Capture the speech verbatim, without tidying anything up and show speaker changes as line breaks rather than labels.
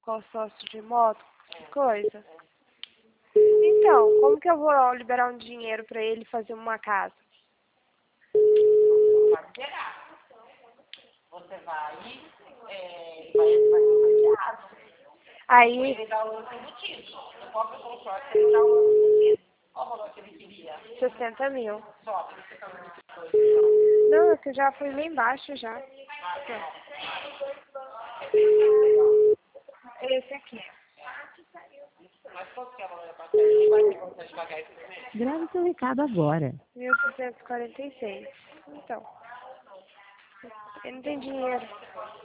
consórcio de moto, que coisa. Então, como que eu vou liberar um dinheiro pra ele fazer uma casa?
Vai liberar. Você vai, é, vai, vai financiar.
Aí,
Ele dá o lucro embutido. No próprio consórcio ele dá o lucro embutido. Qual o valor que ele queria?
sessenta mil.
Só, por isso que eu não disse.
Não, é que eu já fui lá embaixo já. Esse aqui.
Mas quanto que é o valor da parcela? Ele vai ter condições de pagar isso por mês?
Grave seu recado agora.
mil duzentos e quarenta e seis. Então, ele não tem dinheiro.